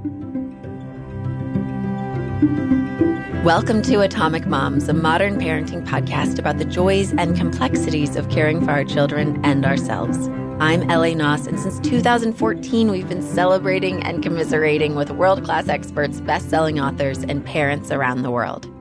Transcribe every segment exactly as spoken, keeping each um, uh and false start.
Welcome to Atomic Moms, a modern parenting podcast about the joys and complexities of caring for our children and ourselves. I'm L A. Noss, and since two thousand fourteen, we've been celebrating and commiserating with world-class experts, best-selling authors, and parents around the world.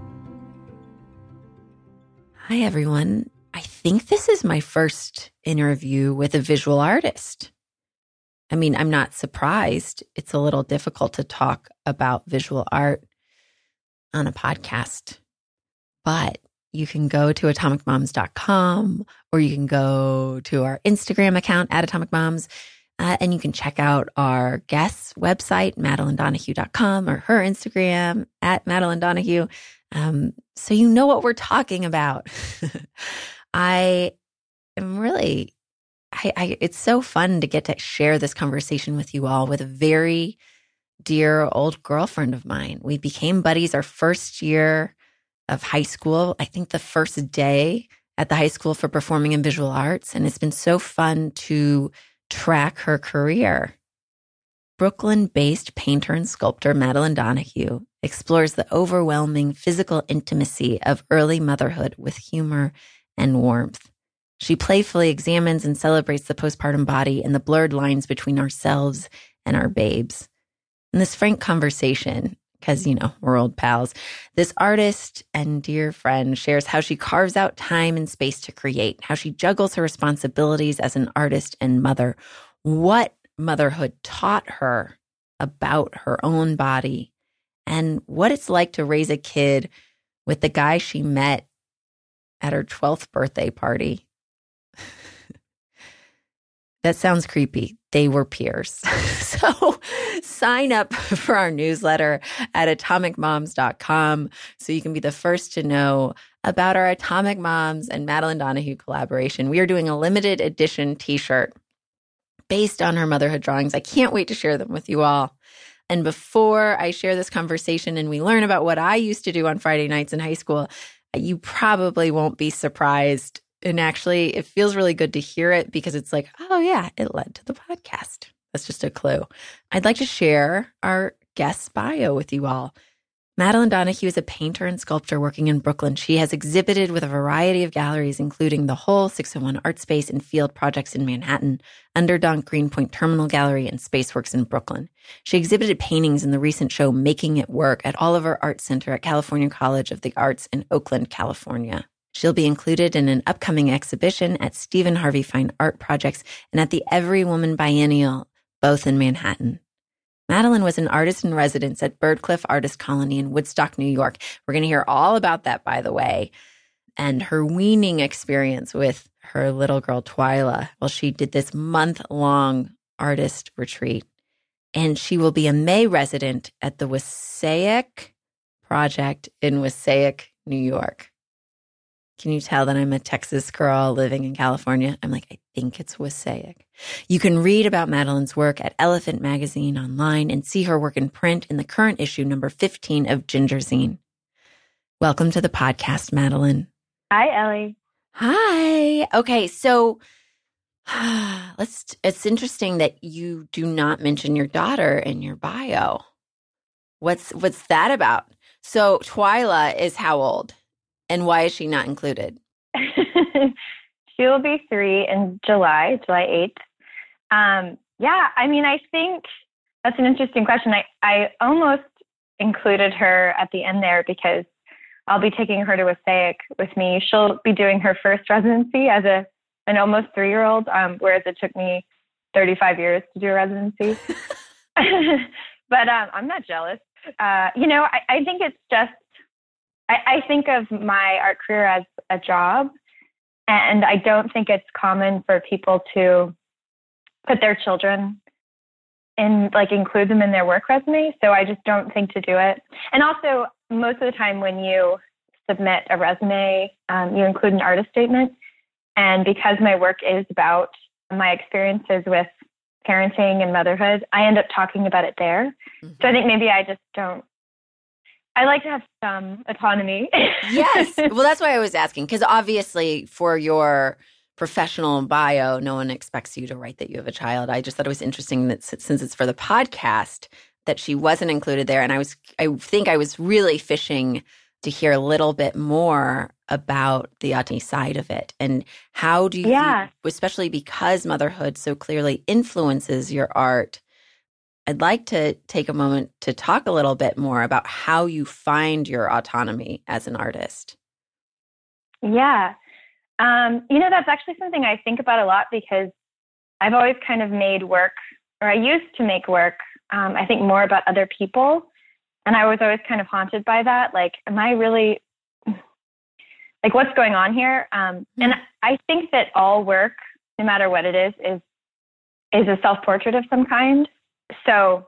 Hi, everyone. I think this is my first interview with a visual artist. I mean, I'm not surprised. It's a little difficult to talk about visual art on a podcast, but you can go to atomic moms dot com or you can go to our Instagram account at Atomic Moms, uh, and you can check out our guest's website, madeline donahue dot com, or her Instagram at Madeline Donahue, um, so you know what we're talking about. I am really, I, I, it's so fun to get to share this conversation with you all with a very dear old girlfriend of mine. We became buddies our first year of high school. I think the first day at the high school for performing in visual arts. And it's been so fun to track her career. Brooklyn-based painter and sculptor Madeline Donahue explores the overwhelming physical intimacy of early motherhood with humor and warmth. She playfully examines and celebrates the postpartum body and the blurred lines between ourselves and our babes. In this frank conversation, because, you know, we're old pals, this artist and dear friend shares how she carves out time and space to create, how she juggles her responsibilities as an artist and mother, what motherhood taught her about her own body, and what it's like to raise a kid with the guy she met at her twelfth birthday party. That sounds creepy. They were peers. So sign up for our newsletter at atomic moms dot com so you can be the first to know about our Atomic Moms and Madeline Donahue collaboration. We are doing a limited edition t-shirt based on her motherhood drawings. I can't wait to share them with you all. And before I share this conversation and we learn about what I used to do on Friday nights in high school, you probably won't be surprised. And actually, it feels really good to hear it because it's like, oh, yeah, it led to the podcast. That's just a clue. I'd like to share our guest's bio with you all. Madeline Donahue is a painter and sculptor working in Brooklyn. She has exhibited with a variety of galleries, including the Whole, six oh one Art Space, and Field Projects in Manhattan, Underdonk Greenpoint Terminal Gallery, and Spaceworks in Brooklyn. She exhibited paintings in the recent show Making It Work at Oliver Art Center at California College of the Arts in Oakland, California. She'll be included in an upcoming exhibition at Stephen Harvey Fine Art Projects and at the Every Woman Biennial, both in Manhattan. Madeline was an artist in residence at Birdcliff Artist Colony in Woodstock, New York. We're going to hear all about that, by the way, and her weaning experience with her little girl, Twyla, while she did this month-long artist retreat. And she will be a May resident at the Wassaic Project in Wassaic, New York. Can you tell that I'm a Texas girl living in California? I'm like, I think it's Wassaic. You can read about Madeline's work at Elephant Magazine online and see her work in print in the current issue, number fifteen of Ginger Zine. Welcome to the podcast, Madeline. Hi, Ellie. Hi. Okay, so let's. It's interesting that you do not mention your daughter in your bio. What's what's that about? So Twyla is how old? And why is she not included? She will be three in July, July eighth. Um, yeah, I mean, I think that's an interesting question. I, I almost included her at the end there because I'll be taking her to Wassaic with me. She'll be doing her first residency as a an almost three-year-old, um, whereas it took me thirty-five years to do a residency. But um, I'm not jealous. Uh, you know, I, I think it's just, I think of my art career as a job, and I don't think it's common for people to put their children in, like, include them in their work resume. So I just don't think to do it. And also, most of the time when you submit a resume, um, you include an artist statement. And because my work is about my experiences with parenting and motherhood, I end up talking about it there. Mm-hmm. So I think maybe I just don't, I like to have some autonomy. Yes. Well, that's why I was asking, because obviously for your professional bio, no one expects you to write that you have a child. I just thought it was interesting that since it's for the podcast, that she wasn't included there. And I was, I think I was really fishing to hear a little bit more about the autonomy side of it. And how do you, yeah. think, especially because motherhood so clearly influences your art, I'd like to take a moment to talk a little bit more about how you find your autonomy as an artist. Yeah. Um, you know, that's actually something I think about a lot because I've always kind of made work, or I used to make work, um, I think more about other people. And I was always kind of haunted by that. Like, am I really, like, what's going on here? Um, and I think that all work, no matter what it is, is, is a self-portrait of some kind. So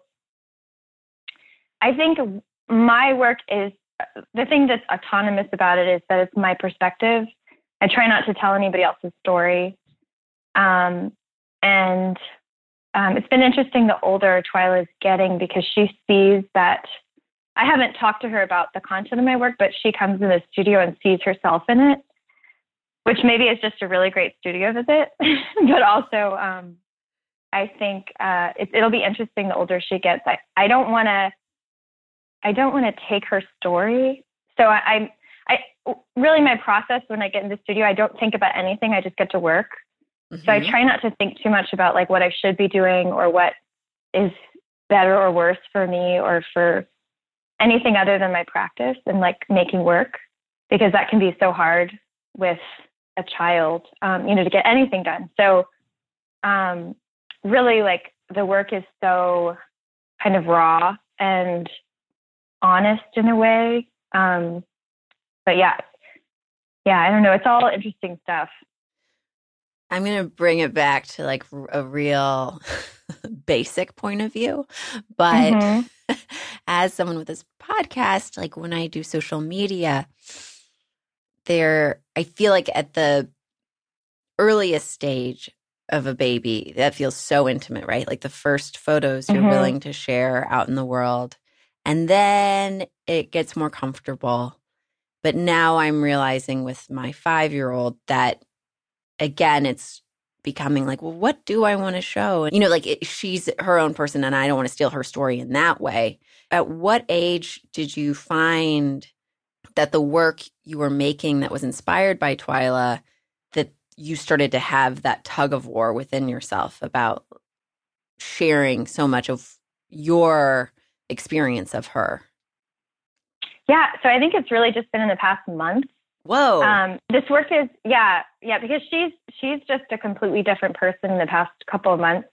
I think my work is, the thing that's autonomous about it is that it's my perspective. I try not to tell anybody else's story. Um, and um, it's been interesting the older Twyla is getting because she sees that I haven't talked to her about the content of my work, but she comes in the studio and sees herself in it, which maybe is just a really great studio visit. But also, um, I think uh, it, it'll be interesting the older she gets. I, I don't want to, I don't want to take her story. So I, I, I really my process when I get in the studio, I don't think about anything. I just get to work. Mm-hmm. So I try not to think too much about like what I should be doing or what is better or worse for me or for anything other than my practice and like making work, because that can be so hard with a child, um, you know, to get anything done. So um, really like the work is so kind of raw and honest in a way. Um, but yeah, yeah, I don't know. It's all interesting stuff. I'm going to bring it back to like a real basic point of view. But mm-hmm. as someone with this podcast, like when I do social media, there, I feel like at the earliest stage of a baby, that feels so intimate, right? Like the first photos you're mm-hmm. willing to share out in the world. And then it gets more comfortable. But now I'm realizing with my five-year-old that, again, it's becoming like, well, what do I want to show? You know, like it, she's her own person and I don't want to steal her story in that way. At what age did you find that the work you were making that was inspired by Twyla, that you started to have that tug of war within yourself about sharing so much of your experience of her? Yeah, so I think it's really just been in the past month. Whoa. Um, this work is, yeah, yeah, because she's she's just a completely different person in the past couple of months.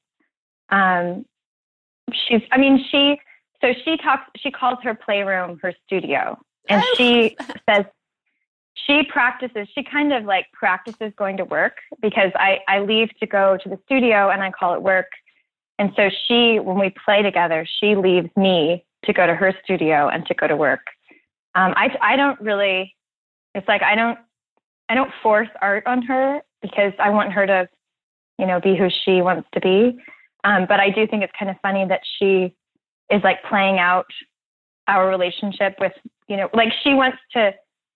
Um, she's, I mean, she, so she talks, she calls her playroom her studio. And she says she practices, she kind of like practices going to work because I, I leave to go to the studio and I call it work. And so she, when we play together, she leaves me to go to her studio and to go to work. Um, I, I don't really, it's like, I don't, I don't force art on her because I want her to, you know, be who she wants to be. Um, but I do think it's kind of funny that she is like playing out our relationship with, you know, like she wants to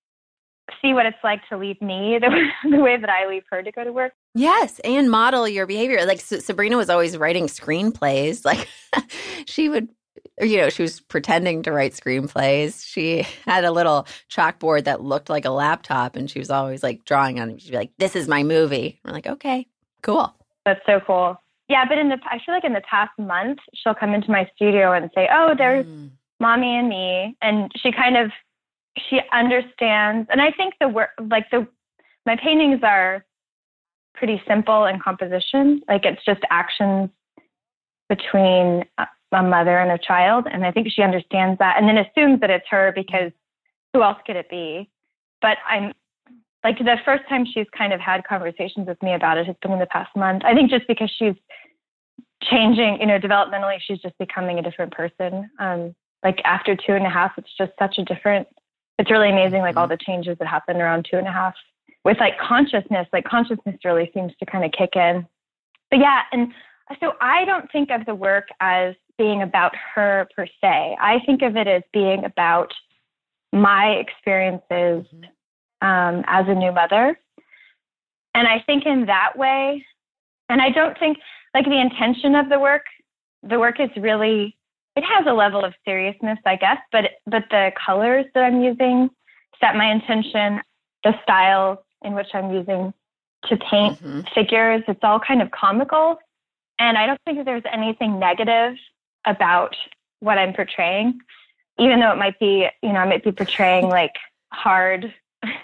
see what it's like to leave me the, the way that I leave her to go to work. Yes, and model your behavior. Like S- Sabrina was always writing screenplays. Like she would, you know, she was pretending to write screenplays. She had a little chalkboard that looked like a laptop, and she was always like drawing on it. She'd be like, "This is my movie." We're like, "Okay, cool." That's so cool. Yeah, but in the I feel like in the past month, she'll come into my studio and say, "Oh, there's mm. mommy and me," and she kind of she understands. And I think the work, like the my paintings are pretty simple in composition. Like it's just actions between a mother and a child. And I think she understands that and then assumes that it's her because who else could it be? But I'm like the first time she's kind of had conversations with me about it has been in the past month. I think just because she's changing, you know, developmentally, she's just becoming a different person. Um, like after two and a half, it's just such a different, it's really amazing. Like all the changes that happen around two and a half with like consciousness, like consciousness really seems to kind of kick in. But yeah. And so I don't think of the work as being about her per se. I think of it as being about my experiences um, as a new mother. And I think in that way, and I don't think like the intention of the work, the work is really it has a level of seriousness, I guess, but but the colors that I'm using set my intention, the style in which I'm using to paint mm-hmm. figures, it's all kind of comical. And I don't think there's anything negative about what I'm portraying, even though it might be, you know, I might be portraying like hard,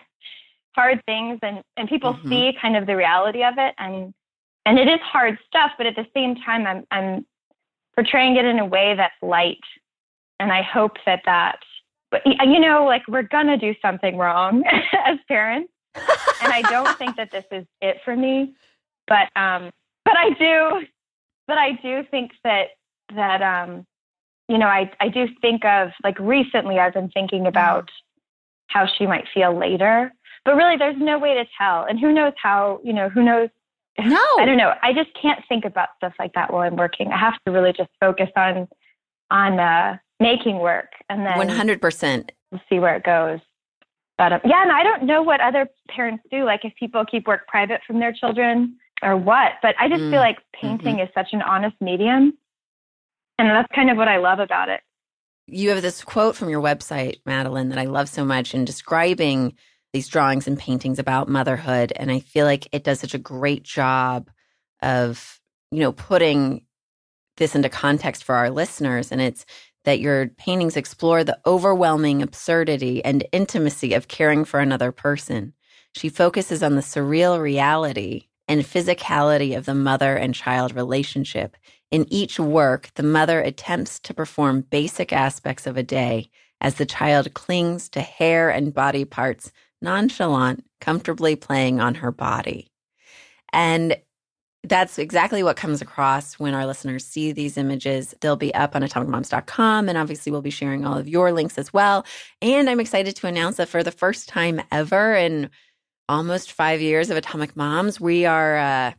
hard things, and, and people mm-hmm. see kind of the reality of it. And, and it is hard stuff, but at the same time, I'm, I'm portraying it in a way that's light. And I hope that that, but you know, like we're going to do something wrong as parents. And I don't think that this is it for me, but, um, but I do, but I do think that, that, um, you know, I, I do think of, like, recently I've been thinking about how she might feel later, but really there's no way to tell. And who knows how, you know, who knows? No, I don't know. I just can't think about stuff like that while I'm working. I have to really just focus on, on, uh, making work, and then one hundred percent we'll see where it goes. But um, yeah, and I don't know what other parents do, like if people keep work private from their children or what, but I just mm. feel like painting mm-hmm. is such an honest medium. And that's kind of what I love about it. You have this quote from your website, Madeline, that I love so much in describing these drawings and paintings about motherhood. And I feel like it does such a great job of, you know, putting this into context for our listeners. And it's that your paintings explore the overwhelming absurdity and intimacy of caring for another person. She focuses on the surreal reality and physicality of the mother and child relationship. In each work, the mother attempts to perform basic aspects of a day as the child clings to hair and body parts, nonchalant, comfortably playing on her body. And that's exactly what comes across when our listeners see these images. They'll be up on atomic moms dot com, and obviously we'll be sharing all of your links as well. And I'm excited to announce that for the first time ever in almost five years of Atomic Moms, we are uh,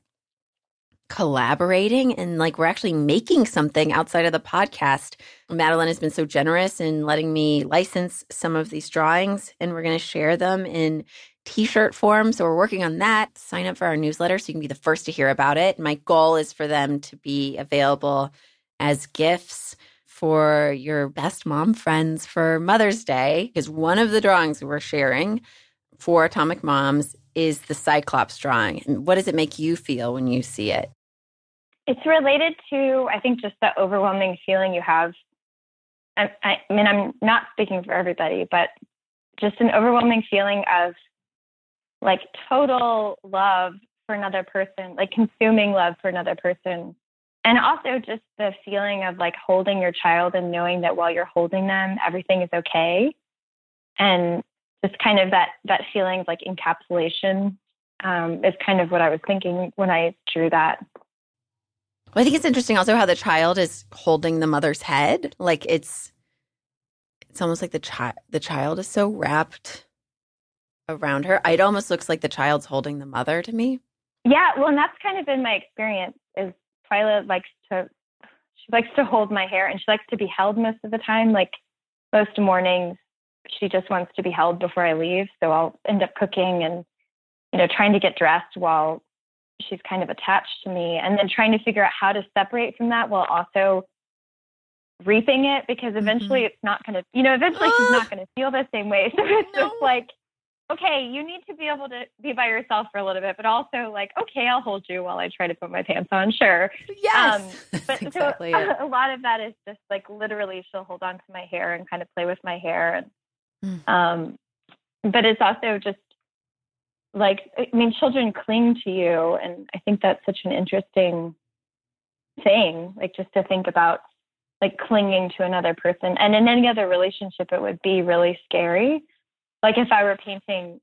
collaborating, and like we're actually making something outside of the podcast. Madeline has been so generous in letting me license some of these drawings, and we're going to share them in t-shirt form. So we're working on that. Sign up for our newsletter so you can be the first to hear about it. My goal is for them to be available as gifts for your best mom friends for Mother's Day, because one of the drawings we're sharing for Atomic Moms is the Cyclops drawing. And what does it make you feel when you see it? It's related to, I think, just the overwhelming feeling you have. I, I mean, I'm not speaking for everybody, but just an overwhelming feeling of like total love for another person, like consuming love for another person. And also just the feeling of like holding your child and knowing that while you're holding them, everything is okay. And just kind of that, that feeling of like encapsulation um, is kind of what I was thinking when I drew that. Well, I think it's interesting also how the child is holding the mother's head. Like it's, it's almost like the child, the child is so wrapped around her. It almost looks like the child's holding the mother to me. Yeah, well, and that's kind of been my experience. Is Twyla likes to, she likes to hold my hair, and she likes to be held most of the time. Like most mornings, she just wants to be held before I leave. So I'll end up cooking and, you know, trying to get dressed while she's kind of attached to me, and then trying to figure out how to separate from that while also reaping it, because eventually mm-hmm. it's not going to, you know, eventually she's not going to feel the same way. So it's no. just like, okay, you need to be able to be by yourself for a little bit, but also like, okay, I'll hold you while I try to put my pants on. Sure. Yes. Um, but exactly so a, a lot of that is just like literally she'll hold on to my hair and kind of play with my hair. And, mm. um, but it's also just like, I mean, children cling to you. And I think that's such an interesting thing, like just to think about like clinging to another person. And in any other relationship, it would be really scary. Like if I were painting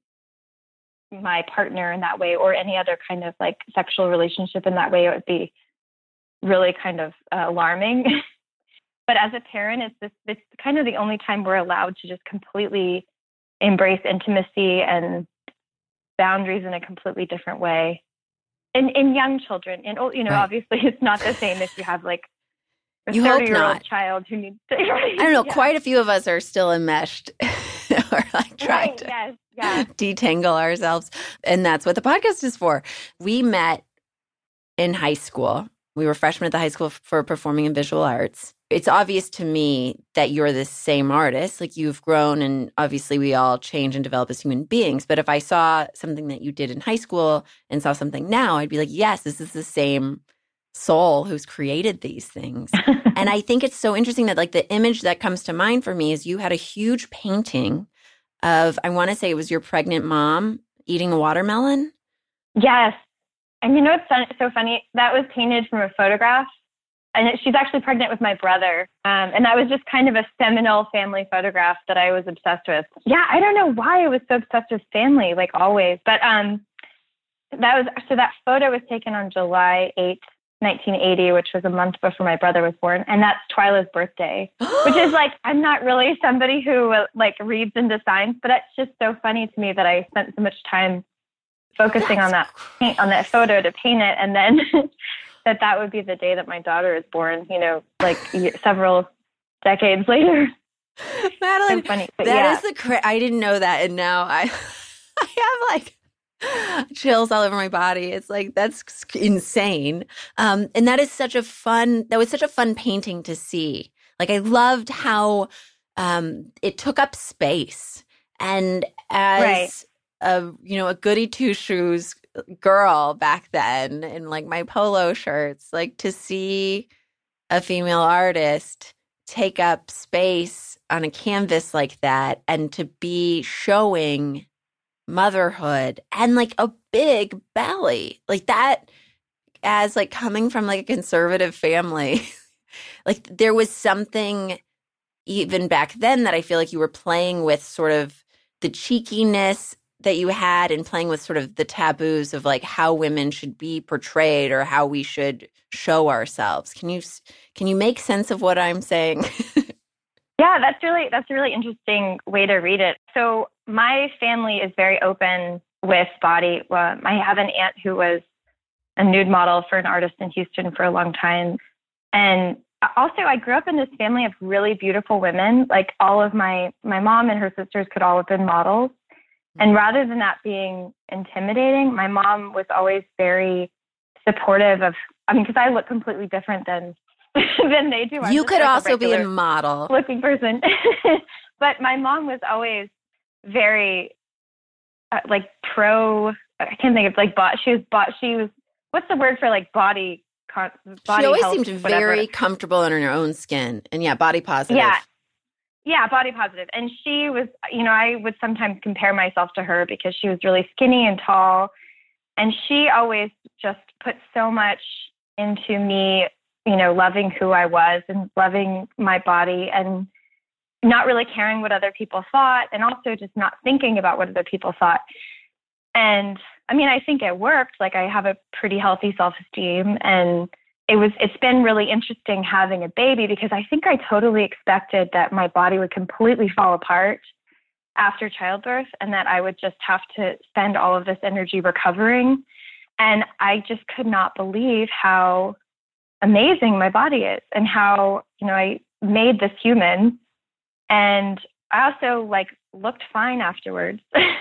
my partner in that way, or any other kind of like sexual relationship in that way, it would be really kind of uh, alarming. But as a parent, it's this, it's kind of the only time we're allowed to just completely embrace intimacy and boundaries in a completely different way. In in young children, and you know, right. obviously it's not the same if you have like a thirty-year-old child who needs to. Right? I don't know. Yeah. Quite a few of us are still enmeshed. Or like trying right, to yes, yeah. detangle ourselves. And that's what the podcast is for. We met in high school. We were freshmen at the high school for performing and visual arts. it's obvious to me that you're the same artist. Like you've grown, and obviously we all change and develop as human beings. But if I saw something that you did in high school and saw something now, I'd be like, yes, this is the same soul who's created these things. And I think it's so interesting that like the image that comes to mind for me is you had a huge painting of, I want to say it was your pregnant mom eating a watermelon. Yes. And you know what's so funny? That was painted from a photograph. And it, she's actually pregnant with my brother. Um, and that was just kind of a seminal family photograph that I was obsessed with. Yeah, I don't know why I was so obsessed with family, like always. But um, that was so that photo was taken on July eighth, nineteen eighty, which was a month before my brother was born. And that's Twyla's birthday, which is like, I'm not really somebody who uh, like reads into signs, but it's just so funny to me that I spent so much time focusing that's on that paint, on that photo to paint it. And then that that would be the day that my daughter is born, you know, like several decades later. Madeline, so funny. That yeah. is the cra- I didn't know that. And now I, I have like chills all over my body. It's like, that's insane. Um, and that is such a fun, that was such a fun painting to see. Like I loved how um, it took up space. And as right. a, you know, a goody two shoes girl back then in like my polo shirts, like to see a female artist take up space on a canvas like that and to be showing motherhood and like a big belly like that, as like coming from like a conservative family, like there was something even back then that I feel like you were playing with sort of the cheekiness that you had and playing with sort of the taboos of like how women should be portrayed or how we should show ourselves. Can you, can you make sense of what I'm saying? Yeah, that's really, that's a really interesting way to read it. So my family is very open with body. Well, I have an aunt who was a nude model for an artist in Houston for a long time. And also I grew up in this family of really beautiful women. Like all of my, my mom and her sisters could all have been models. And rather than that being intimidating, my mom was always very supportive of, I mean, because I look completely different than than they do. I'm you could like also a be a model looking person. But my mom was always very uh, like pro, I can't think of like, bot, she was bot, she was, what's the word for like body, con, body She always health, seemed whatever. very comfortable in her own skin. And yeah, body positive. Yeah. Yeah, body positive. And she was, you know, I would sometimes compare myself to her because she was really skinny and tall. And she always just put so much into me, you know, loving who I was and loving my body and not really caring what other people thought and also just not thinking about what other people thought. And I mean, I think it worked. Like I have a pretty healthy self-esteem, and it was, it's been really interesting having a baby because I think I totally expected that my body would completely fall apart after childbirth and that I would just have to spend all of this energy recovering. And I just could not believe how amazing my body is and how, you know, I made this human. And I also like looked fine afterwards.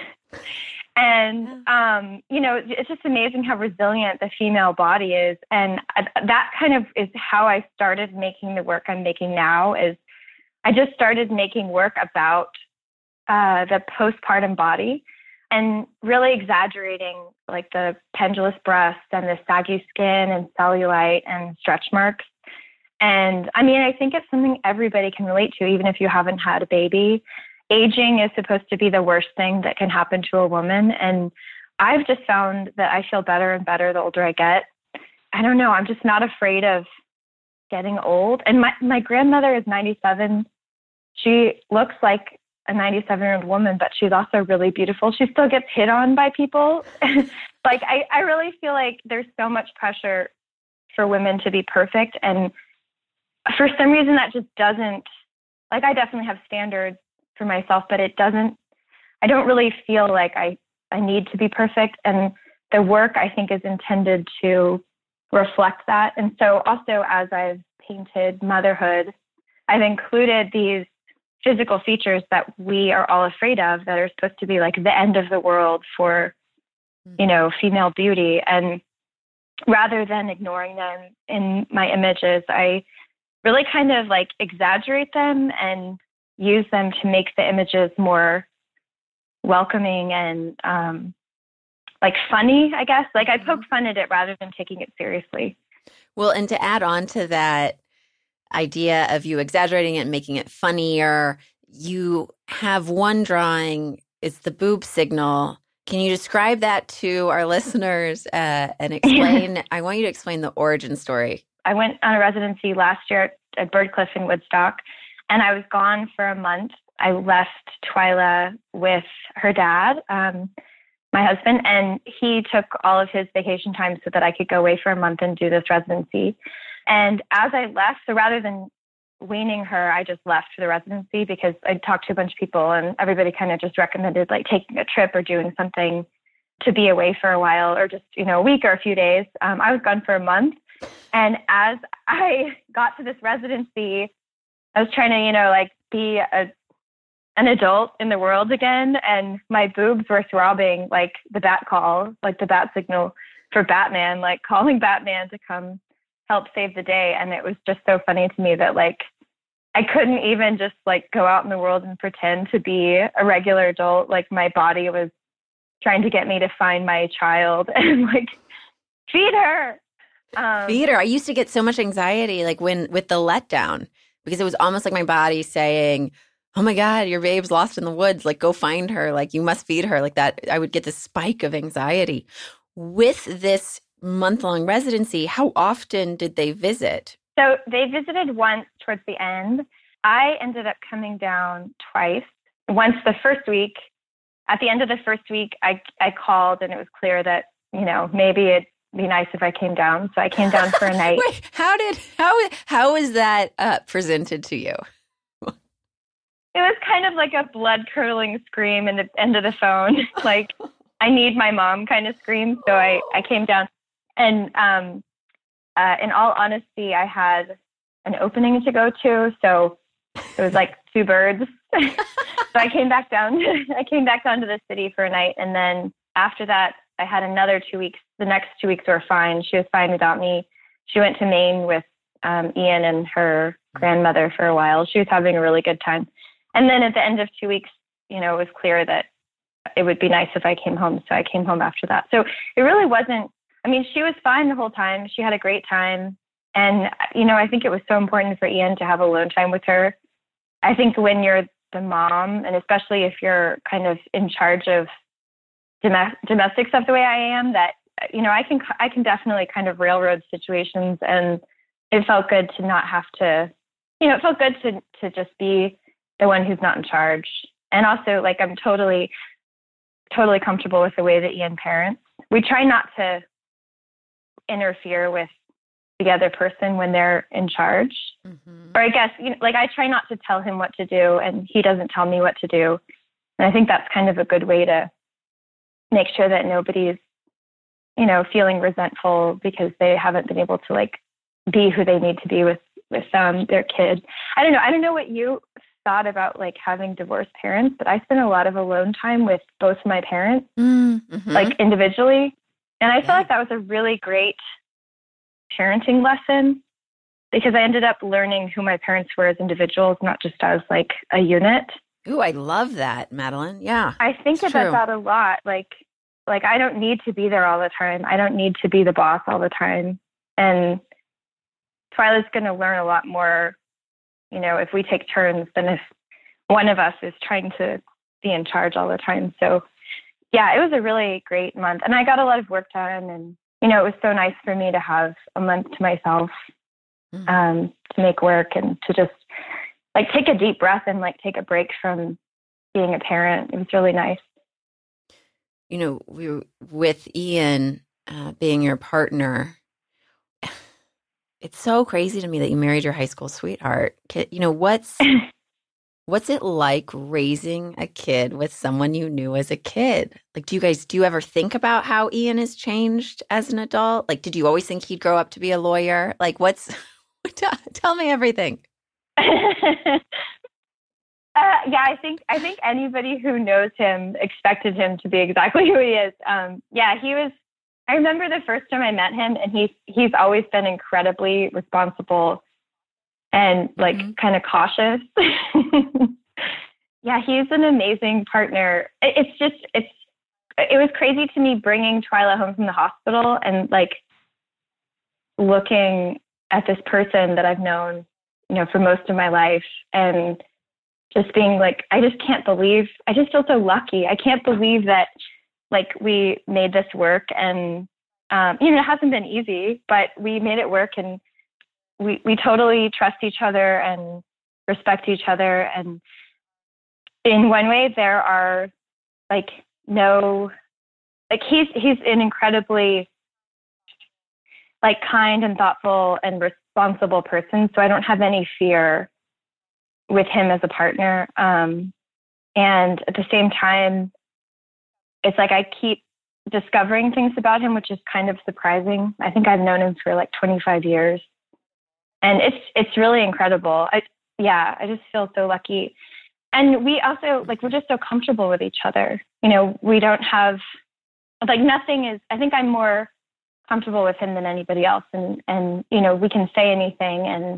And, um, you know, it's just amazing how resilient the female body is. And that kind of is how I started making the work I'm making now. Is I just started making work about uh, the postpartum body and really exaggerating like the pendulous breasts and the saggy skin and cellulite and stretch marks. And I mean, I think it's something everybody can relate to, even if you haven't had a baby. Aging is supposed to be the worst thing that can happen to a woman. And I've just found that I feel better and better the older I get. I don't know. I'm just not afraid of getting old. And my, my grandmother is ninety-seven. She looks like a ninety-seven-year-old woman, but she's also really beautiful. She still gets hit on by people. Like, I, I really feel like there's so much pressure for women to be perfect. And for some reason that just doesn't, like, I definitely have standards for myself, but it doesn't, I don't really feel like I, I need to be perfect. And the work I think is intended to reflect that. And so also as I've painted motherhood, I've included these physical features that we are all afraid of that are supposed to be like the end of the world for, you know, female beauty. And rather than ignoring them in my images, I really kind of like exaggerate them and use them to make the images more welcoming and um, like funny, I guess. Like I poke fun at it rather than taking it seriously. Well, and to add on to that idea of you exaggerating it and making it funnier, you have one drawing, it's the boob signal. Can you describe that to our listeners uh, and explain? I want you to explain the origin story. I went on a residency last year at Birdcliff in Woodstock, and I was gone for a month. I left Twyla with her dad, um, my husband, and he took all of his vacation time so that I could go away for a month and do this residency. And as I left, so rather than weaning her, I just left for the residency because I talked to a bunch of people and everybody kind of just recommended like taking a trip or doing something to be away for a while or just, you know, a week or a few days. Um, I was gone for a month. And as I got to this residency, I was trying to, you know, like be a, an adult in the world again. And my boobs were throbbing like the bat call, like the bat signal for Batman, like calling Batman to come help save the day. And it was just so funny to me that like I couldn't even just like go out in the world and pretend to be a regular adult. Like my body was trying to get me to find my child and like feed her. Um, feed her. I used to get so much anxiety like when with the letdown because it was almost like my body saying, oh my God, your babe's lost in the woods. Like go find her. Like you must feed her like that. I would get this spike of anxiety. With this month-long residency, how often did they visit? So they visited once towards the end. I ended up coming down twice. Once the first week, at the end of the first week, I I called and it was clear that, you know, maybe it'd be nice if I came down. So I came down for a night. Wait, how did, how, how was that uh, presented to you? It was kind of like a blood-curdling scream in the end of the phone. Like, I need my mom kind of scream. So I, I came down. And um, uh, in all honesty, I had an opening to go to, so it was like two birds. So I came back down. I came back down to the city for a night, and then after that, I had another two weeks. The next two weeks were fine. She was fine without me. She went to Maine with um, Ian and her grandmother for a while. She was having a really good time. And then at the end of two weeks, you know, it was clear that it would be nice if I came home. So I came home after that. So it really wasn't. I mean, she was fine the whole time. She had a great time. And, you know, I think it was so important for Ian to have alone time with her. I think when you're the mom, and especially if you're kind of in charge of dom- domestic stuff the way I am, that, you know, I can, I can definitely kind of railroad situations. And it felt good to not have to, you know, it felt good to, to just be the one who's not in charge. And also, like, I'm totally, totally comfortable with the way that Ian parents. We try not to interfere with the other person when they're in charge. Mm-hmm. Or I guess, you know, like I try not to tell him what to do and he doesn't tell me what to do. And I think that's kind of a good way to make sure that nobody's, you know, feeling resentful because they haven't been able to like be who they need to be with, with um, their kid. I don't know. I don't know what you thought about like having divorced parents, but I spent a lot of alone time with both my parents, mm-hmm. like individually. And I feel like that was a really great parenting lesson because I ended up learning who my parents were as individuals, not just as like a unit. Ooh, I love that, Madeline. Yeah. I think about true. that a lot. Like, like I don't need to be there all the time. I don't need to be the boss all the time. And Twyla's going to learn a lot more, you know, if we take turns than if one of us is trying to be in charge all the time. So yeah, it was a really great month and I got a lot of work done and, you know, it was so nice for me to have a month to myself, mm-hmm. um, to make work and to just like take a deep breath and like take a break from being a parent. It was really nice. You know, we were with Ian uh, being your partner. It's so crazy to me that you married your high school sweetheart. You know, what's What's it like raising a kid with someone you knew as a kid? Like, do you guys, do you ever think about how Ian has changed as an adult? Like, did you always think he'd grow up to be a lawyer? Like, what's, tell me everything. uh, yeah, I think, I think anybody who knows him expected him to be exactly who he is. Um, yeah, he was, I remember the first time I met him and he's, he's always been incredibly responsible and like Mm-hmm. kind of cautious. Yeah, he's an amazing partner. It, it's just, it's, it was crazy to me bringing Twyla home from the hospital and like looking at this person that I've known, you know, for most of my life, and just being like, I just can't believe, I just feel so lucky. I can't believe that like we made this work, and, um, you know, it hasn't been easy, but we made it work, and we, we totally trust each other and respect each other. And in one way there are like no, like he's, he's an incredibly like kind and thoughtful and responsible person. So I don't have any fear with him as a partner. Um, and at the same time, it's like I keep discovering things about him, which is kind of surprising. I think I've known him for like twenty-five years. And it's it's really incredible. I, yeah, I just feel so lucky. And we also, like, we're just so comfortable with each other. You know, we don't have, like, nothing is, I think I'm more comfortable with him than anybody else. And, and, you know, we can say anything, and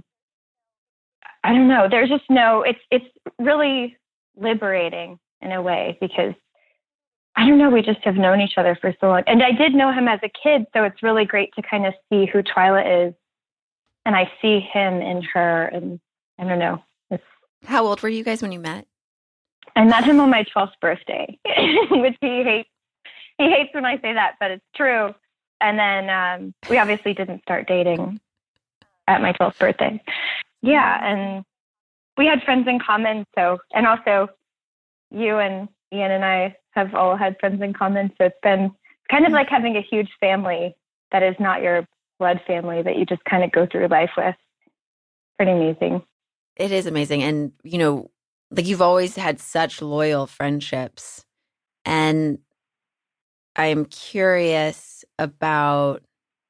I don't know, there's just no, it's, it's really liberating in a way, because I don't know, we just have known each other for so long. And I did know him as a kid, so it's really great to kind of see who Twyla is. And I see him in her, and I don't know. It's, How old were you guys when you met? I met him on my twelfth birthday, which he hates. He hates when I say that, but it's true. And then um, we obviously didn't start dating at my twelfth birthday. Yeah, and we had friends in common. So, and also you and Ian and I have all had friends in common. So it's been kind of like having a huge family that is not your blood family that you just kind of go through life with. Pretty amazing. It is amazing. And, you know, like you've always had such loyal friendships. And I am curious about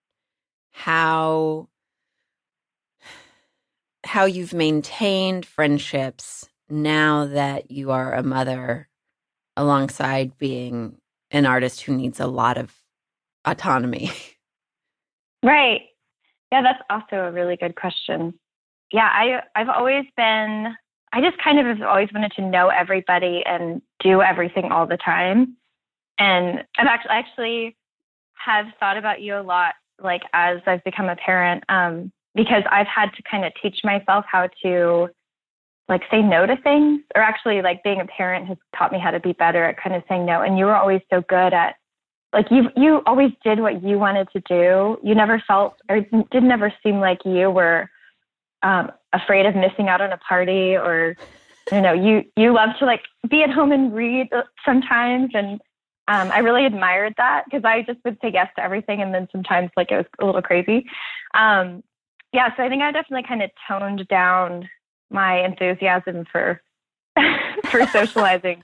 how how you've maintained friendships now that you are a mother, alongside being an artist who needs a lot of autonomy. Right. Yeah, that's also a really good question. Yeah, I, I've always been, I just kind of have always wanted to know everybody and do everything all the time. And I've actually, actually have thought about you a lot, like as I've become a parent, um, because I've had to kind of teach myself how to like say no to things, or actually like being a parent has taught me how to be better at kind of saying no. And you were always so good at, like you, you always did what you wanted to do. You never felt, or it didn't ever seem like you were um, afraid of missing out on a party, or, you know, you, you love to like be at home and read sometimes. And um, I really admired that, because I just would say yes to everything. And then sometimes like it was a little crazy. Um, yeah. So I think I definitely kind of toned down my enthusiasm for, for socializing.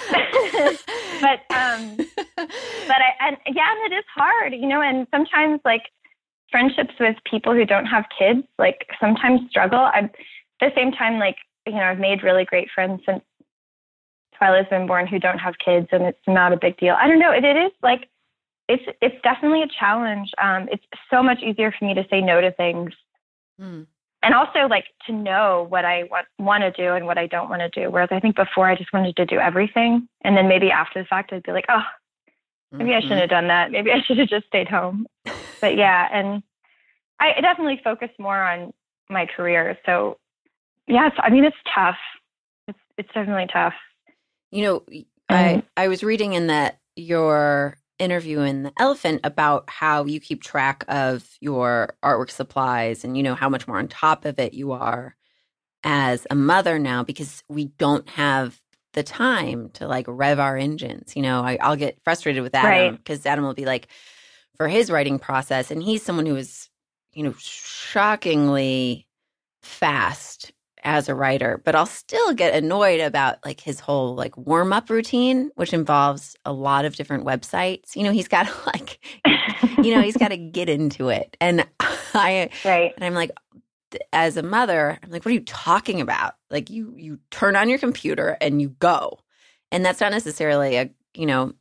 but, um, but I, and yeah, and it is hard, you know, and sometimes like friendships with people who don't have kids, like sometimes struggle. I'm at the same time, like, you know, I've made really great friends since Twyla's been born who don't have kids, and it's not a big deal. I don't know. It, it is like, it's, it's definitely a challenge. Um, it's so much easier for me to say no to things. Mm. And also like to know what I want, want to do and what I don't want to do. Whereas I think before I just wanted to do everything. And then maybe after the fact, I'd be like, oh, maybe mm-hmm. I shouldn't have done that. Maybe I should have just stayed home. But yeah, and I definitely focus more on my career. So yeah, it's, I mean, it's tough. It's it's definitely tough. You know, I, I was reading in that your interview in The Elephant about how you keep track of your artwork supplies, and you know how much more on top of it you are as a mother now, because we don't have the time to like rev our engines. You know, I, I'll get frustrated with Adam, because right. Adam will be like, for his writing process, and he's someone who is, you know, shockingly fast as a writer, but I'll still get annoyed about like his whole like warm up routine, which involves a lot of different websites. You know, he's got to like, you know, he's got to get into it. And I, right. and I'm like, as a mother, I'm like, what are you talking about? Like you, you turn on your computer and you go. And that's not necessarily a, you know,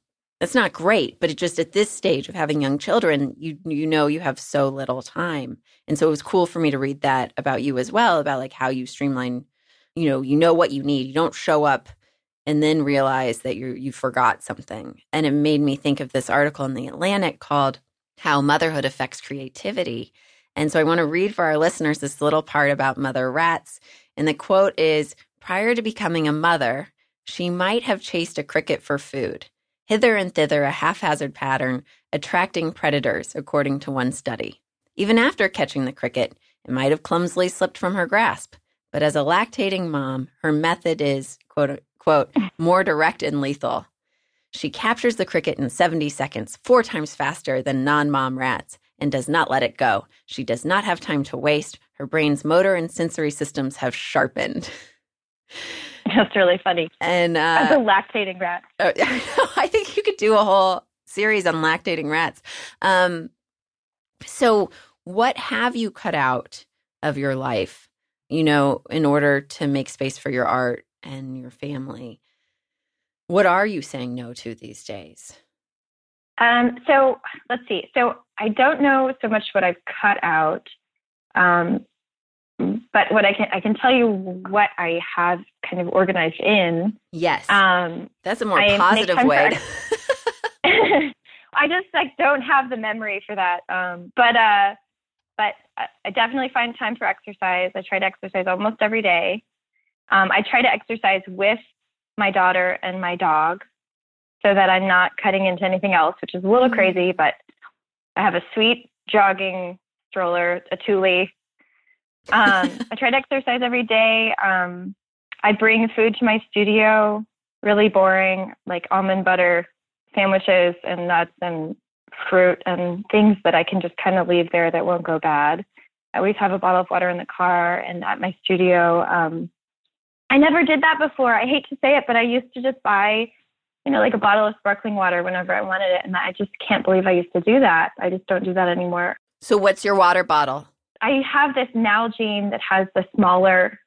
It's not great, but it just at this stage of having young children, you you know you have so little time. And so it was cool for me to read that about you as well, about like how you streamline, you know, you know what you need. You don't show up and then realize that you you forgot something. And it made me think of this article in The Atlantic called How Motherhood Affects Creativity. And so I want to read for our listeners this little part about mother rats. And the quote is, prior to becoming a mother, she might have chased a cricket for food. Hither and thither, a haphazard pattern, attracting predators, according to one study. Even after catching the cricket, it might have clumsily slipped from her grasp. But as a lactating mom, her method is, quote, quote, more direct and lethal. She captures the cricket in seventy seconds, four times faster than non-mom rats, and does not let it go. She does not have time to waste. Her brain's motor and sensory systems have sharpened. That's really funny. And uh, as a lactating rat. Oh, I think you could do a whole series on lactating rats. Um, so what have you cut out of your life, you know, in order to make space for your art and your family? What are you saying no to these days? Um, so let's see. So I don't know so much what I've cut out. Um, But what I can I can tell you what I have kind of organized in. Yes, um, that's a more I positive way. To... I just like don't have the memory for that. Um, but uh, but I definitely find time for exercise. I try to exercise almost every day. Um, I try to exercise with my daughter and my dog, so that I'm not cutting into anything else, which is a little crazy. But I have a sweet jogging stroller, a Thule. um, I try to exercise every day. Um, I bring food to my studio, really boring, like almond butter sandwiches and nuts and fruit and things that I can just kind of leave there that won't go bad. I always have a bottle of water in the car and at my studio. Um, I never did that before. I hate to say it, but I used to just buy, you know, like a bottle of sparkling water whenever I wanted it. And I just can't believe I used to do that. I just don't do that anymore. So what's your water bottle? I have this Nalgene that has the smaller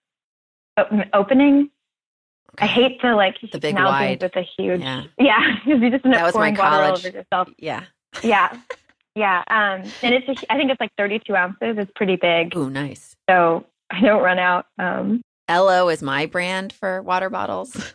opening. Okay. I hate the like the big Nalgene wide with a huge, yeah, yeah. Because you just end up pouring water all over yourself. Yeah, yeah, yeah. Um, and it's a, I think it's like thirty-two ounces. It's pretty big. Oh, nice. So I don't run out. Um, L O is my brand for water bottles.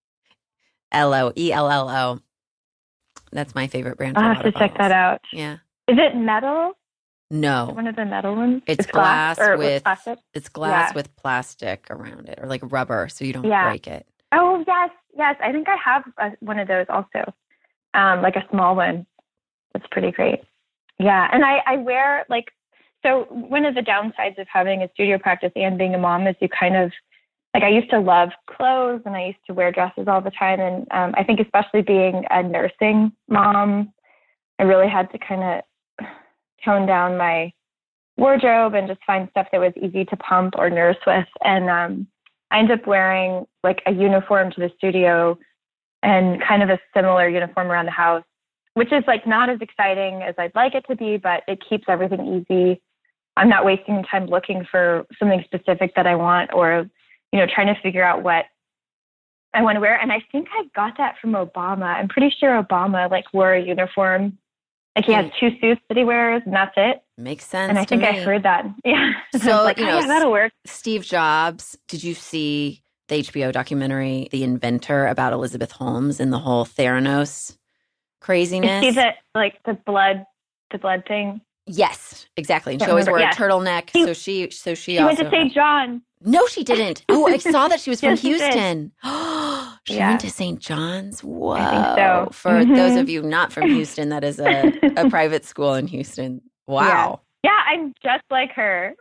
L O E L L O. That's my favorite brand. For I'll have water to check bottles. that out. Yeah. Is it metal? No. One of the metal ones? It's, it's glass, glass with, with plastic? It's glass yeah. with plastic around it, or like rubber, so you don't yeah. break it. Oh, yes. Yes. I think I have a, one of those also, um, like a small one. It's pretty great. Yeah. And I, I wear like, so one of the downsides of having a studio practice and being a mom is you kind of, like I used to love clothes and I used to wear dresses all the time. And um, I think especially being a nursing mom, I really had to kind of tone down my wardrobe and just find stuff that was easy to pump or nurse with. And um, I ended up wearing like a uniform to the studio and kind of a similar uniform around the house, which is like not as exciting as I'd like it to be, but it keeps everything easy. I'm not wasting time looking for something specific that I want or, you know, trying to figure out what I want to wear. And I think I got that from Obama. I'm pretty sure Obama like wore a uniform. Like he has two suits that he wears and that's it. Makes sense. And I think me. I heard that. Yeah. So, like, you know, oh, yeah, that'll work. Steve Jobs, did you see the H B O documentary, The Inventor, about Elizabeth Holmes and the whole Theranos craziness? You see that, like the blood, the blood thing? Yes, exactly. And she always wore yeah. a turtleneck. He, so she, so she, she also went to Saint John. No, she didn't. Oh, I saw that she was from yes, Houston. She yeah. went to Saint John's. Whoa. I think so. For mm-hmm. those of you not from Houston, that is a, a private school in Houston. Wow. Yeah, yeah I'm just like her.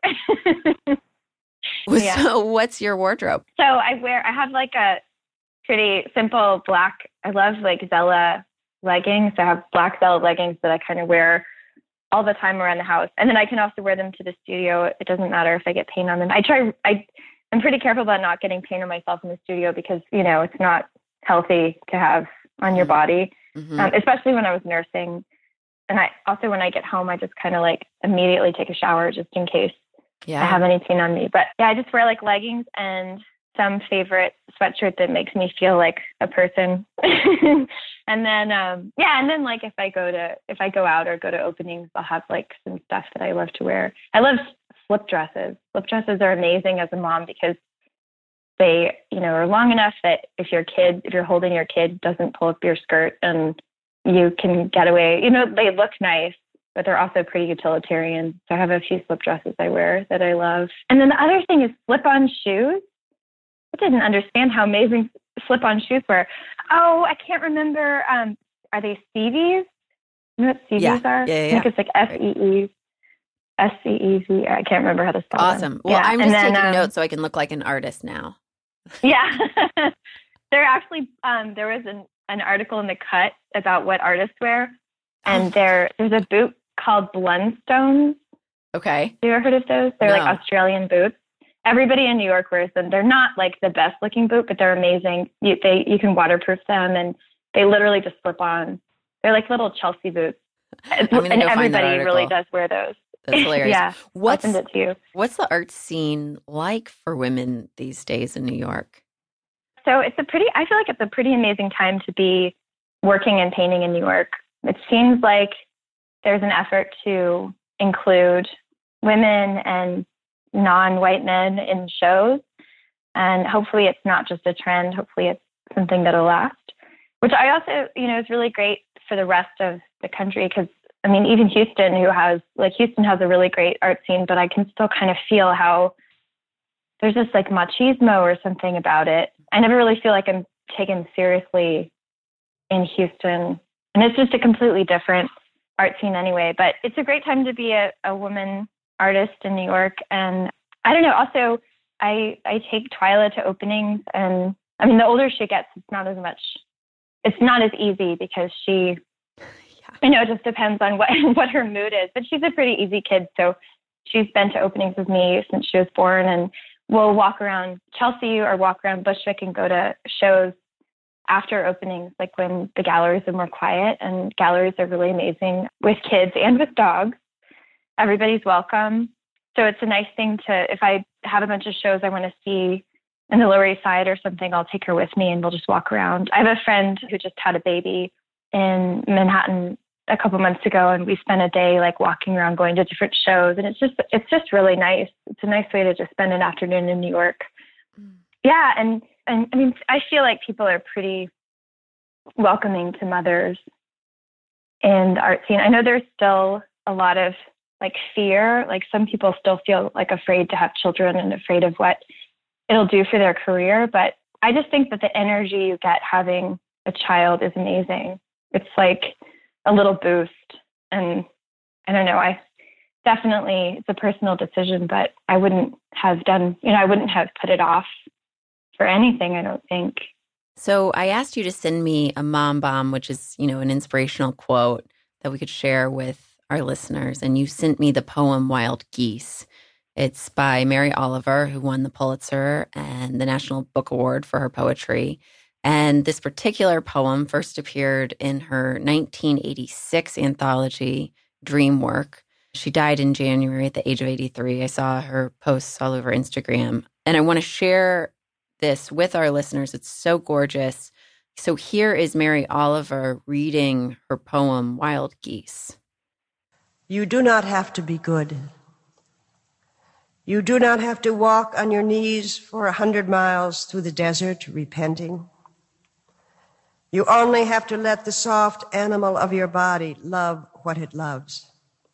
yeah. So what's your wardrobe? So I wear, I have like a pretty simple black, I love like Zella leggings. I have black Zella leggings that I kind of wear all the time around the house. And then I can also wear them to the studio. It doesn't matter if I get paint on them. I try, I, I'm pretty careful about not getting paint on myself in the studio because, you know, it's not healthy to have on your body, mm-hmm. um, especially when I was nursing. And I also, when I get home, I just kind of like immediately take a shower just in case yeah. I have any paint on me. But yeah, I just wear like leggings and some favorite sweatshirt that makes me feel like a person. And then, um, yeah, and then like if I go to, if I go out or go to openings, I'll have like some stuff that I love to wear. I love slip dresses. Slip dresses are amazing as a mom because they, you know, are long enough that if your kid, if you're holding your kid, doesn't pull up your skirt and you can get away. You know, they look nice, but they're also pretty utilitarian. So I have a few slip dresses I wear that I love. And then the other thing is slip-on shoes. I didn't understand how amazing slip-on shoes were. Oh, I can't remember. Um, are they Stevies? You know what Stevies yeah. are? Yeah, yeah, I think yeah. it's like S E E. S C E V. I can't remember how to spell it. Awesome. Well, yeah. I'm just then, taking um, notes so I can look like an artist now. Yeah. There actually, um, there was an, an article in The Cut about what artists wear. And there, there's a boot called Blundstones. Okay. Have you ever heard of those? They're No. like Australian boots. Everybody in New York wears them. They're not like the best looking boot, but they're amazing. You, they, you can waterproof them and they literally just slip on. They're like little Chelsea boots. I'm gonna And go find that everybody really article. does wear those. That's hilarious. Yeah. What's, I'll send it to you. what's the art scene like for women these days in New York? So it's a pretty, I feel like it's a pretty amazing time to be working and painting in New York. It seems like there's an effort to include women and non-white men in shows. And hopefully it's not just a trend. Hopefully it's something that'll last, which I also, you know, is really great for the rest of the country. Cause I mean, even Houston, who has like Houston has a really great art scene, but I can still kind of feel how there's this like machismo or something about it. I never really feel like I'm taken seriously in Houston. And it's just a completely different art scene anyway, but it's a great time to be a, a woman artist in New York. And I don't know, also I, I take Twyla to openings, and I mean, the older she gets, it's not as much, it's not as easy because she, yeah. you know, it just depends on what, what her mood is, but she's a pretty easy kid. So she's been to openings with me since she was born, and we'll walk around Chelsea or walk around Bushwick and go to shows after openings, like when the galleries are more quiet, and galleries are really amazing with kids and with dogs. Everybody's welcome. So it's a nice thing to, if I have a bunch of shows I want to see in the Lower East Side or something, I'll take her with me and we'll just walk around. I have a friend who just had a baby in Manhattan a couple months ago, and we spent a day like walking around, going to different shows. And it's just, it's just really nice. It's a nice way to just spend an afternoon in New York. Mm. Yeah. And, and I mean, I feel like people are pretty welcoming to mothers in the art scene. I know there's still a lot of like fear, like some people still feel like afraid to have children and afraid of what it'll do for their career. But I just think that the energy you get having a child is amazing. It's like a little boost. And I don't know, I definitely, it's a personal decision, but I wouldn't have done, you know, I wouldn't have put it off for anything, I don't think. So I asked you to send me a mom bomb, which is, you know, an inspirational quote that we could share with our listeners. And you sent me the poem Wild Geese. It's by Mary Oliver, who won the Pulitzer and the National Book Award for her poetry. And this particular poem first appeared in her nineteen eighty-six anthology, Dreamwork. She died in January at the age of eighty-three. I saw her posts all over Instagram. And I want to share this with our listeners. It's so gorgeous. So here is Mary Oliver reading her poem, Wild Geese. You do not have to be good. You do not have to walk on your knees for a hundred miles through the desert repenting. You only have to let the soft animal of your body love what it loves.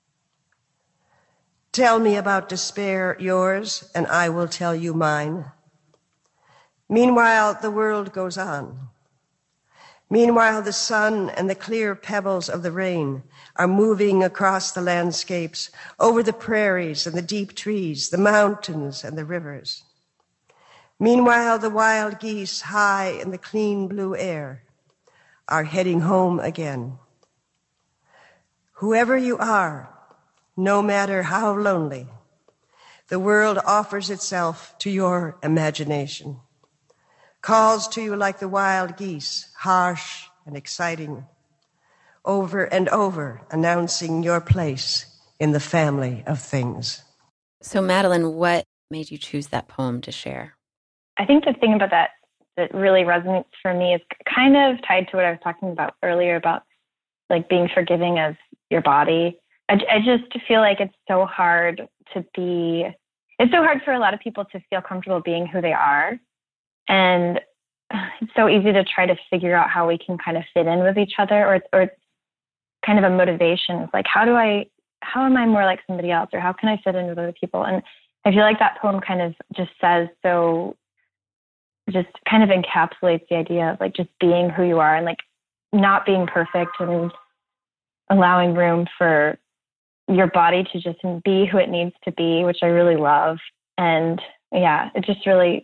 Tell me about despair, yours, and I will tell you mine. Meanwhile, the world goes on. Meanwhile, the sun and the clear pebbles of the rain are moving across the landscapes, over the prairies and the deep trees, the mountains and the rivers. Meanwhile, the wild geese high in the clean blue air are heading home again. Whoever you are, no matter how lonely, the world offers itself to your imagination, calls to you like the wild geese, harsh and exciting, over and over announcing your place in the family of things. So, Madeline, what made you choose that poem to share? I think the thing about that that really resonates for me is kind of tied to what I was talking about earlier about like being forgiving of your body. I, I just feel like it's so hard to be, it's so hard for a lot of people to feel comfortable being who they are. And it's so easy to try to figure out how we can kind of fit in with each other, or, or it's kind of a motivation. It's like, how do I, how am I more like somebody else? Or how can I fit in with other people? And I feel like that poem kind of just says so, just kind of encapsulates the idea of like just being who you are and like not being perfect and allowing room for your body to just be who it needs to be, which I really love. And yeah, it just really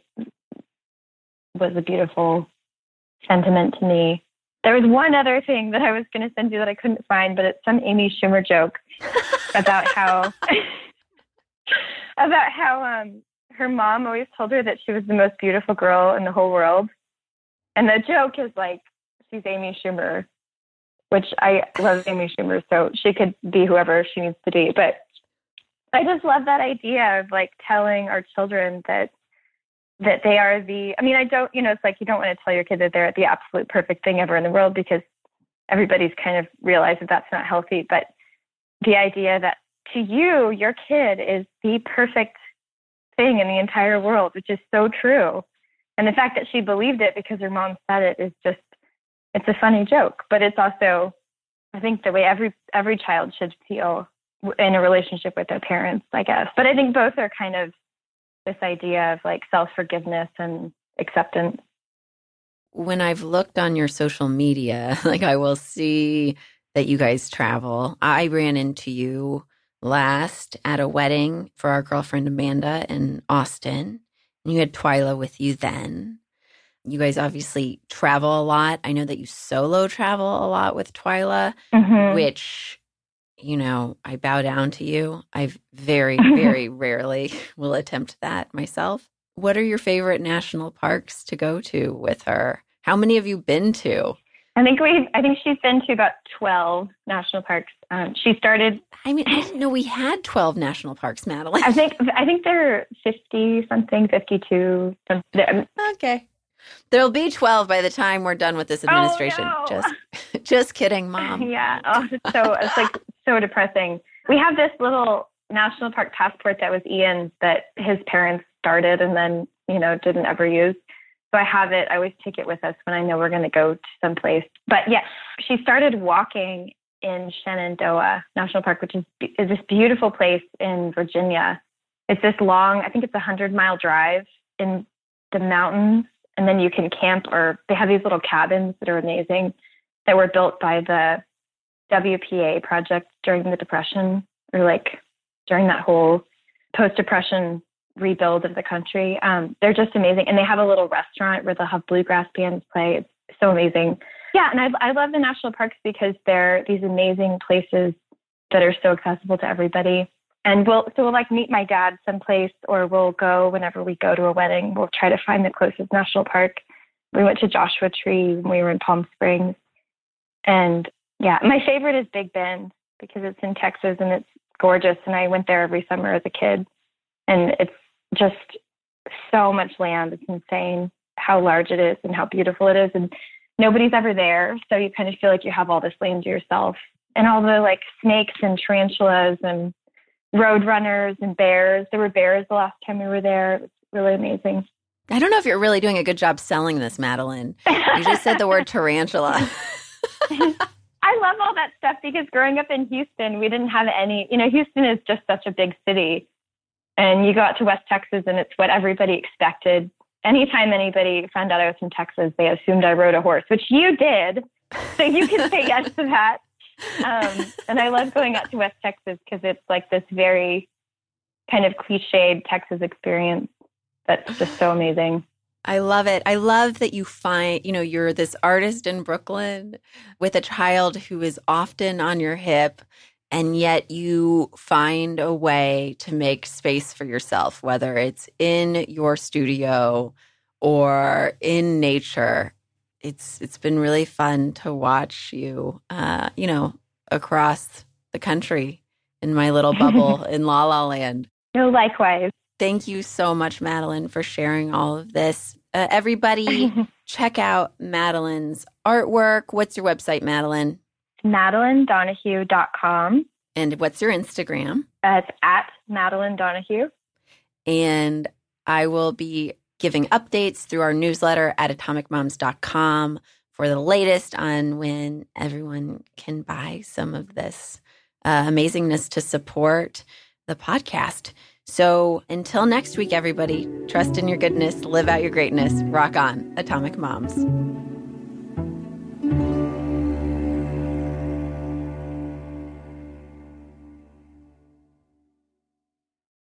was a beautiful sentiment to me. There was one other thing that I was going to send you that I couldn't find, but it's some Amy Schumer joke about how, about how, um, her mom always told her that she was the most beautiful girl in the whole world. And the joke is like, she's Amy Schumer, which I love Amy Schumer, so she could be whoever she needs to be. But I just love that idea of like telling our children that that they are the, I mean, I don't, you know, it's like you don't want to tell your kid that they're the absolute perfect thing ever in the world because everybody's kind of realized that that's not healthy. But the idea that to you, your kid is the perfect thing in the entire world, which is so true. And the fact that she believed it because her mom said it is just, it's a funny joke, but it's also, I think, the way every every child should feel in a relationship with their parents, I guess. But I think both are kind of this idea of like self-forgiveness and acceptance. When I've looked on your social media, like I will see that you guys travel. I ran into you last at a wedding for our girlfriend Amanda in Austin, and you had Twyla with you then. You guys obviously travel a lot. I know that you solo travel a lot with Twyla, mm-hmm. which, you know, I bow down to you. I very, very rarely will attempt that myself. What are your favorite national parks to go to with her? How many have you been to? I think we. I think she's been to about twelve national parks. Um, she started. I mean, I didn't know we had twelve national parks, Madeline. I think. I think they're fifty something, fifty-two. Something. Okay, there'll be twelve by the time we're done with this administration. Oh, no. Just, just kidding, Mom. Yeah. Oh, it's so it's like so depressing. We have this little national park passport that was Ian's that his parents started and then you know didn't ever use. So I have it. I always take it with us when I know we're going to go to someplace. But yeah, she started walking in Shenandoah National Park, which is, is this beautiful place in Virginia. It's this long, I think it's a hundred mile drive in the mountains. And then you can camp, or they have these little cabins that are amazing that were built by the W P A project during the Depression, or like during that whole post-Depression rebuild of the country. Um, they're just amazing. And they have a little restaurant where they'll have bluegrass bands play. It's so amazing. Yeah. And I, I love the national parks because they're these amazing places that are so accessible to everybody. And we'll, so we'll like meet my dad someplace, or we'll go whenever we go to a wedding, we'll try to find the closest national park. We went to Joshua Tree when we were in Palm Springs. And yeah, my favorite is Big Bend because it's in Texas and it's gorgeous. And I went there every summer as a kid, and it's just so much land. It's insane how large it is and how beautiful it is. And nobody's ever there. So you kind of feel like you have all this land to yourself, and all the like snakes and tarantulas and road runners and bears. There were bears the last time we were there. It was really amazing. I don't know if you're really doing a good job selling this, Madeline. You just said the word tarantula. I love all that stuff because growing up in Houston, we didn't have any, you know, Houston is just such a big city. And you go out to West Texas and it's what everybody expected. Anytime anybody found out I was from Texas, they assumed I rode a horse, which you did. So you can say yes to that. Um, and I love going out to West Texas because it's like this very kind of cliched Texas experience that's just so amazing. I love it. I love that you find, you know, you're this artist in Brooklyn with a child who is often on your hip, and yet you find a way to make space for yourself, whether it's in your studio or in nature. It's it's been really fun to watch you, uh, you know, across the country in my little bubble in La La Land. No, likewise. Thank you so much, Madeline, for sharing all of this. Uh, everybody, check out Madeline's artwork. What's your website, Madeline? Madeline Donahue dot com. And what's your Instagram? Uh, it's at Madeline Donahue. And I will be giving updates through our newsletter at atomic moms dot com for the latest on when everyone can buy some of this uh, amazingness to support the podcast. So until next week, everybody, trust in your goodness, live out your greatness, rock on, Atomic Moms.